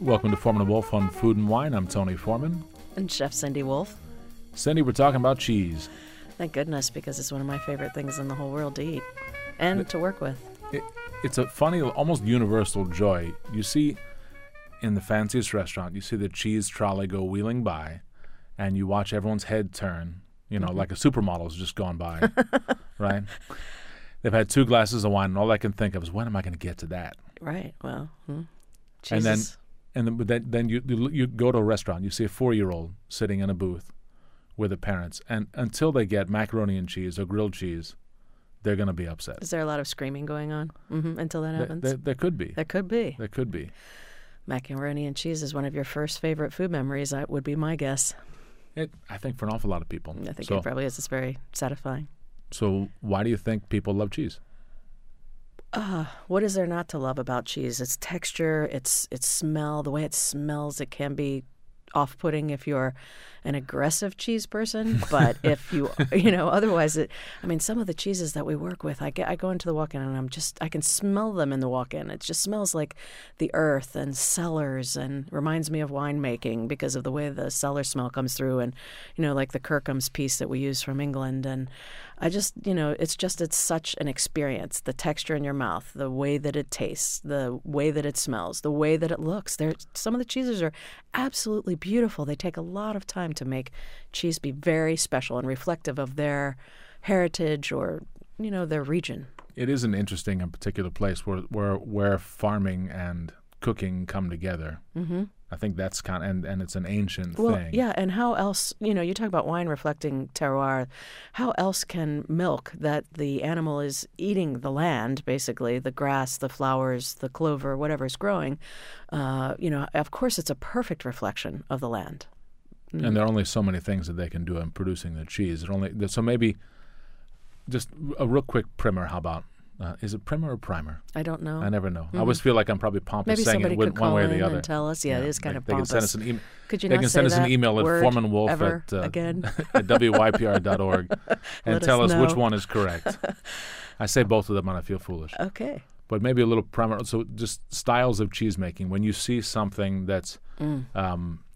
Welcome to Foreman and Wolf on Food and Wine. I'm Tony Foreman. And Chef Cindy Wolf. Cindy, we're talking about cheese. Thank goodness, because it's one of my favorite things in the whole world to eat and to work with. It's a funny, almost universal joy. You see in the fanciest restaurant, you see the cheese trolley go wheeling by, and you watch everyone's head turn, like a supermodel's just gone by, right? They've had 2 glasses of wine, and all I can think of is, when am I going to get to that? Right, well, Jesus. And then you go to a restaurant, you see a 4-year-old sitting in a booth with the parents, and until they get macaroni and cheese or grilled cheese, they're going to be upset. Is there a lot of screaming going on until that happens? There could be. There could be. There could be. Macaroni and cheese is one of your first favorite food memories, that would be my guess. I think for an awful lot of people. I think it probably is. It's very satisfying. So why do you think people love cheese? What is there not to love about cheese? Its texture, its smell, the way it smells. It can be off-putting if you're an aggressive cheese person, but if you otherwise some of the cheeses that we work with, I go into the walk-in and I can smell them in the walk-in. It just smells like the earth and cellars, and reminds me of winemaking because of the way the cellar smell comes through, and like the Kirkham's piece that we use from England. And I just it's such an experience. The texture in your mouth, the way that it tastes, the way that it smells, the way that it looks. Some of the cheeses are absolutely beautiful. They take a lot of time to make cheese be very special and reflective of their heritage or their region. It is an interesting and particular place where farming and cooking come together. Mm-hmm. I think that's and it's an ancient thing. Yeah, and how else, you talk about wine reflecting terroir, how else can milk that the animal is eating the land, basically, the grass, the flowers, the clover, whatever is growing, of course it's a perfect reflection of the land. Mm. And there are only so many things that they can do in producing the cheese. So maybe just a real quick primer, how about? Is it primer or primer? I don't know. I never know. Mm-hmm. I always feel like I'm probably pompous Maybe saying it one way or the other. And tell us. Yeah, it is kind of pompous. They can send us an email at foremanwolf at wypr.org and tell us which one is correct. I say both of them and I feel foolish. Okay. But maybe a little primer. So just styles of cheese making. When you see something that's, I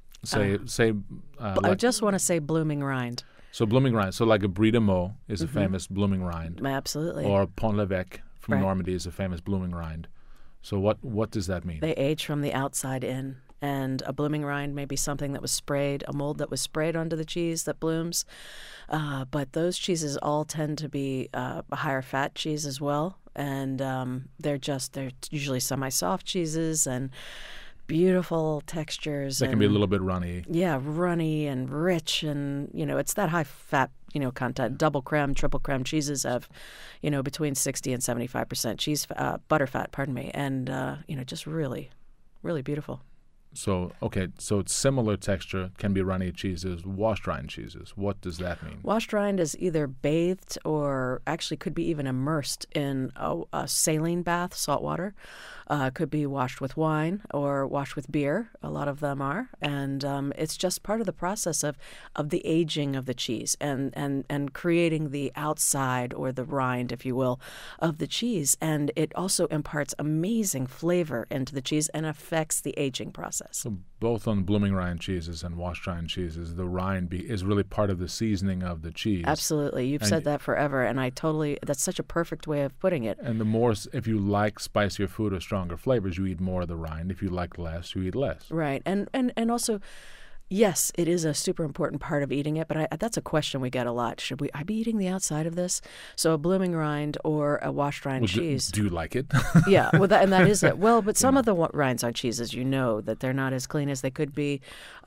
just want to say blooming rind. So blooming rind. So like a Brie de Meaux is a famous blooming rind. Absolutely. Or Pont l'Evêque from Normandy is a famous blooming rind. So what does that mean? They age from the outside in. And a blooming rind may be something that was sprayed, a mold that was sprayed onto the cheese that blooms. But those cheeses all tend to be a higher fat cheese as well. And they're usually semi-soft cheeses and beautiful textures. They can be a little bit runny. Yeah, runny and rich, and it's that high fat content. Double creme, triple creme cheeses have between 60 and 75% cheese butter fat. Pardon me, and just really, really beautiful. So it's similar texture, can be runny cheeses, washed rind cheeses. What does that mean? Washed rind is either bathed or actually could be even immersed in a saline bath, salt water. Could be washed with wine or washed with beer. A lot of them are. And it's just part of the process of the aging of the cheese and creating the outside or the rind, if you will, of the cheese. And it also imparts amazing flavor into the cheese and affects the aging process. So both on blooming rind cheeses and washed rind cheeses, the rind is really part of the seasoning of the cheese. Absolutely. You've said that forever, and that's such a perfect way of putting it. And the more, if you like spicier food or stronger flavors, you eat more of the rind. If you like less, you eat less. Right. And also, yes, it is a super important part of eating it, but that's a question we get a lot. Should I be eating the outside of this? So a blooming rind or a washed rind cheese. Do you like it? Yeah, and that is it. Well, but some of the rinds on cheeses, that they're not as clean as they could be,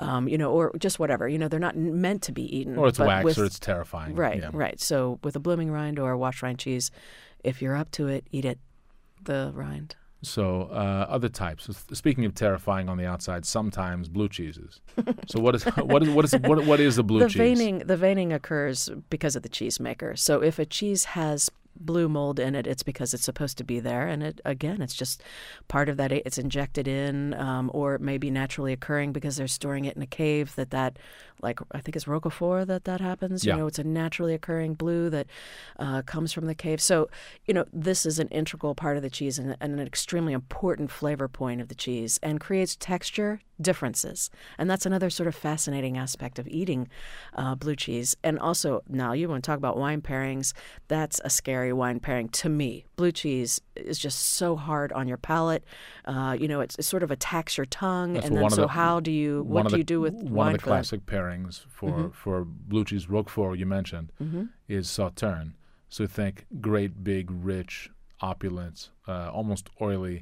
or just whatever. They're not meant to be eaten. Or it's wax, or it's terrifying. Right, right. So with a blooming rind or a washed rind cheese, if you're up to it, eat it, the rind. So other types. Speaking of terrifying on the outside, sometimes blue cheeses. So what is the blue cheese? The veining occurs because of the cheese maker. So if a cheese has blue mold in it, it's because it's supposed to be there. And it's just part of that. It's injected in, or it may be naturally occurring because they're storing it in a cave like I think it's Roquefort that happens. Yeah. You know, it's a naturally occurring blue that comes from the cave. So, you know, this is an integral part of the cheese and an extremely important flavor point of the cheese, and creates texture differences. And that's another sort of fascinating aspect of eating blue cheese. And also, now you want to talk about wine pairings. That's a scary wine pairing to me. Blue cheese is just so hard on your palate. You know, it sort of attacks your tongue. That's and then, what do you do with one wine of the for that? classic pairings for blue cheese Roquefort you mentioned is Sauterne. So think great, big, rich, opulent, almost oily,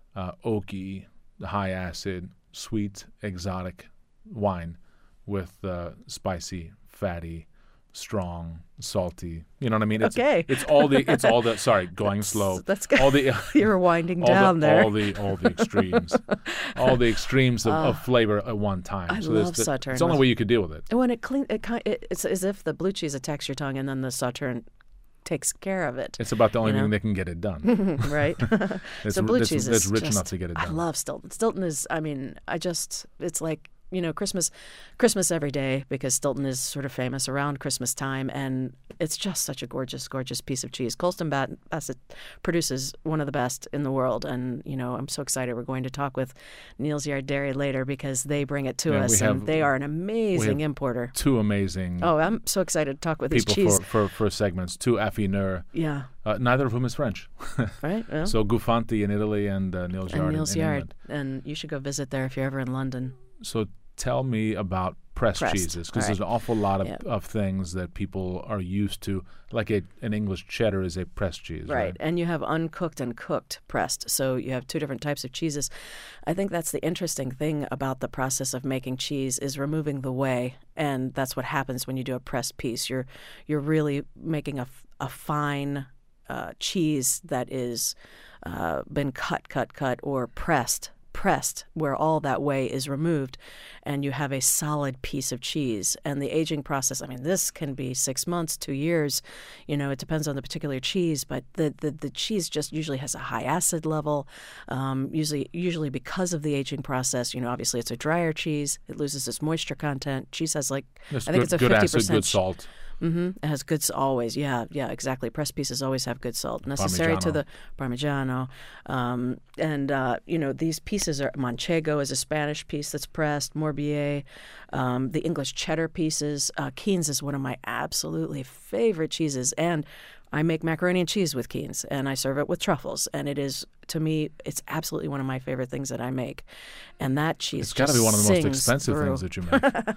oaky, high acid, sweet, exotic wine with spicy, fatty, strong, salty. You know what I mean? Okay. It's all the. Sorry, going slow. That's good. All the You're winding down there. all the extremes, all the extremes of flavor at one time. I so love It's Sauterne. the only way you could deal with it. And when it's as if the blue cheese attacks your tongue, and then the Sauterne takes care of it. It's about the only You know? thing that can get it done. Right? It's, So blue it's, cheese it's is rich just, enough to get it done. I love Stilton. Stilton is, it's like, you know, Christmas every day, because Stilton is sort of famous around Christmas time, and it's just such a gorgeous, gorgeous piece of cheese. Colston Bassett produces one of the best in the world, and, you know, I'm so excited. We're going to talk with Neal's Yard Dairy later because they bring it to us, and they are an amazing importer. Two amazing Oh, I'm so excited to talk with these people cheese. for segments. Two affineurs, Yeah, neither of whom is French. right? Yeah. So Gufanti in Italy and Neal's Yard Neal's in Yard. England. And you should go visit there if you're ever in London. So tell me about pressed cheeses, because there's an awful lot of things that people are used to. Like an English cheddar is a pressed cheese, right? And you have uncooked and cooked pressed. So you have two different types of cheeses. I think that's the interesting thing about the process of making cheese, is removing the whey. And that's what happens when you do a pressed piece. You're really making a fine cheese that is been cut or pressed, where all that whey is removed, and you have a solid piece of cheese. And the aging process, I mean, this can be 6 months, 2 years, you know, it depends on the particular cheese, but the cheese just usually has a high acid level, usually because of the aging process. You know, obviously it's a drier cheese, it loses its moisture content. Cheese has I think it's a 50% acid, good salt. Mm-hmm. It has good always, yeah, exactly. Pressed pieces always have good salt necessary to the Parmigiano, and you know, these pieces are Manchego is a Spanish piece that's pressed, Morbier, the English cheddar pieces. Keen's is one of my absolutely favorite cheeses, and I make macaroni and cheese with Keen's, and I serve it with truffles, and it is, to me, it's absolutely one of my favorite things that I make. And that cheese, it's got to be one of the most expensive through. things that you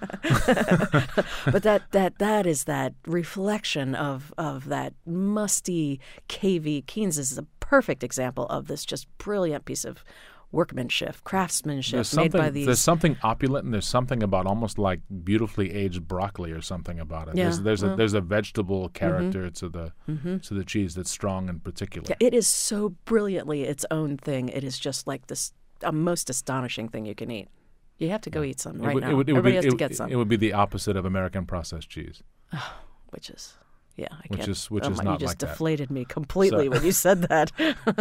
make. But that is that reflection of that musty, cavey. Keen's is a perfect example of this just brilliant piece of workmanship, craftsmanship made by these. There's something opulent, and there's something about almost like beautifully aged broccoli or something about it. Yeah, there's a vegetable character to the cheese that's strong and particular. Yeah, it is so brilliantly its own thing. It is just like this a most astonishing thing you can eat. You have to go eat some right now. Everybody has to get some. It would be the opposite of American processed cheese, which is. Yeah, which is not you like just that. deflated me completely when you said that.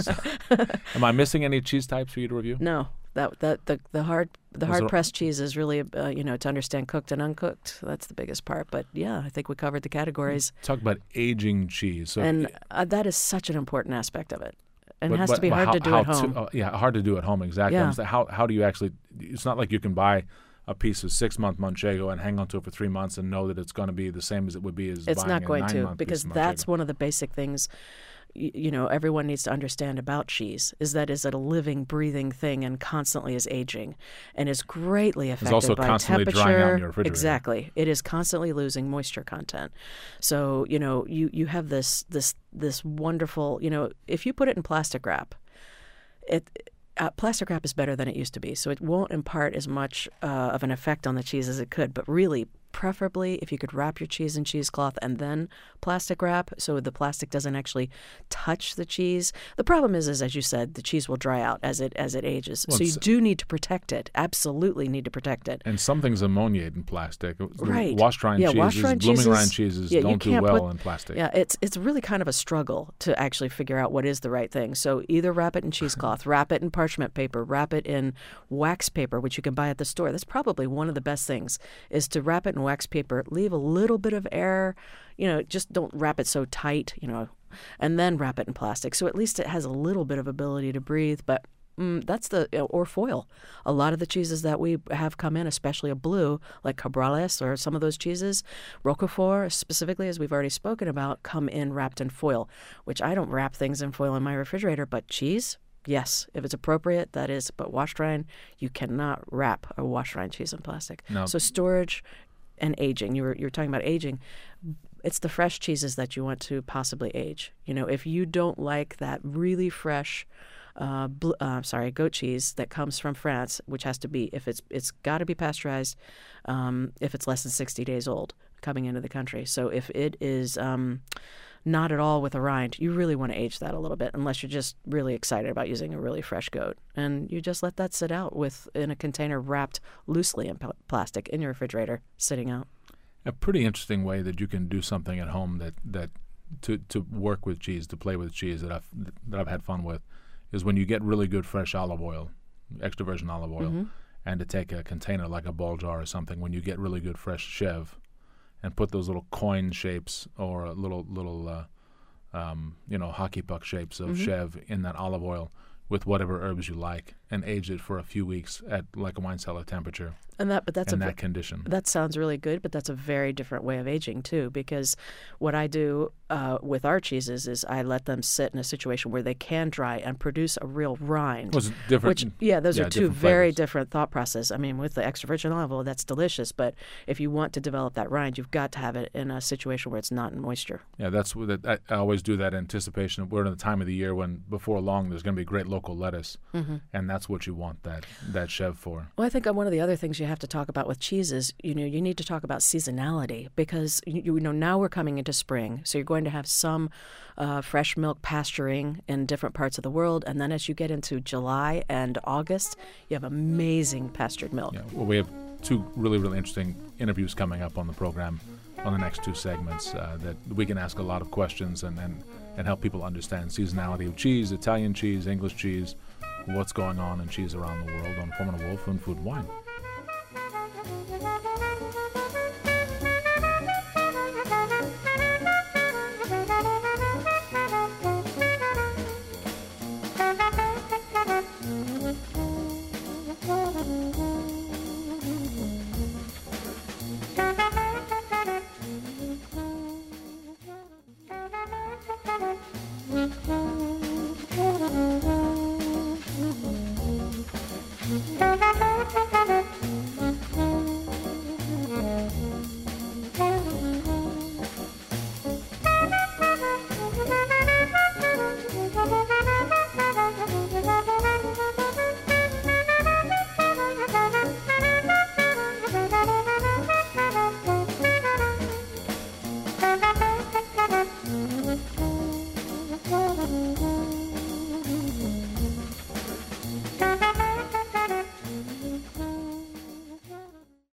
Am I missing any cheese types for you to review? No, the hard pressed cheese is really you know, to understand cooked and uncooked. That's the biggest part. But yeah, I think we covered the categories. Talk about aging cheese, and that is such an important aspect of it. And it has to be hard to do at home. Hard to do at home, exactly. Yeah. How do you actually? It's not like you can buy a piece of 6-month Manchego and hang on to it for 3 months and know that it's going to be the same as it would be as it's buying not going a 9-month to, piece because of that's Manchego. one of the basic things you know, everyone needs to understand about cheese is that is a living, breathing thing and constantly is aging and is greatly affected also by constantly temperature. drying out in your refrigerator. Exactly. It is constantly losing moisture content. So, you know, you have this wonderful, you know, if you put it in plastic wrap, plastic wrap is better than it used to be, so it won't impart as much of an effect on the cheese as it could. But really, preferably if you could wrap your cheese in cheesecloth and then plastic wrap so the plastic doesn't actually touch the cheese. The problem is as you said, the cheese will dry out as it ages. Well, so you do need to protect it. Absolutely need to protect it. And some things ammoniate in plastic. Right. Wash-rind cheeses, blooming rind cheeses don't do well in plastic. Yeah, it's really kind of a struggle to actually figure out what is the right thing. So either wrap it in cheesecloth, wrap it in parchment paper, wrap it in wax paper, which you can buy at the store. That's probably one of the best things is to wrap it in wax paper, leave a little bit of air, just don't wrap it so tight, and then wrap it in plastic. So at least it has a little bit of ability to breathe, but that's or foil. A lot of the cheeses that we have come in, especially a blue, like Cabrales or some of those cheeses, Roquefort specifically, as we've already spoken about, come in wrapped in foil, which I don't wrap things in foil in my refrigerator, but cheese, yes, if it's appropriate, that is. But washed rind, you cannot wrap a washed rind cheese in plastic. No. So storage and aging. You were talking about aging. It's the fresh cheeses that you want to possibly age. If you don't like that really fresh goat cheese that comes from France, which has to be, if it's got to be pasteurized, if it's less than 60 days old coming into the country. So if it is not at all with a rind, you really want to age that a little bit, unless you're just really excited about using a really fresh goat. And you just let that sit out in a container wrapped loosely in plastic in your refrigerator, sitting out. A pretty interesting way that you can do something at home that to work with cheese, to play with cheese that I've had fun with, is when you get really good fresh olive oil, extra virgin olive oil, and to take a container like a ball jar or something, when you get really good fresh chev, and put those little coin shapes or little hockey puck shapes of chev in that olive oil with whatever herbs you like, and age it for a few weeks at like a wine cellar temperature. That's that condition. That sounds really good, but that's a very different way of aging too. Because what I do with our cheeses is I let them sit in a situation where they can dry and produce a real rind. Was different? Those are two different very flavors. different thought processes. I mean, with the extra virgin olive oil, that's delicious. But if you want to develop that rind, you've got to have it in a situation where it's not in moisture. Yeah, that's what I always do that anticipation. We're in the time of the year when before long there's going to be great local lettuce, and that's what you want that chev for. Well, I think one of the other things you have to talk about with cheeses, you need to talk about seasonality, because now we're coming into spring, so you're going to have some fresh milk pasturing in different parts of the world, and then as you get into July and August, you have amazing pastured milk. Yeah, well, we have two really, really interesting interviews coming up on the program on the next two segments that we can ask a lot of questions and help people understand seasonality of cheese, Italian cheese, English cheese, what's going on in cheese around the world on Foreman & Wolf and Food and Wine.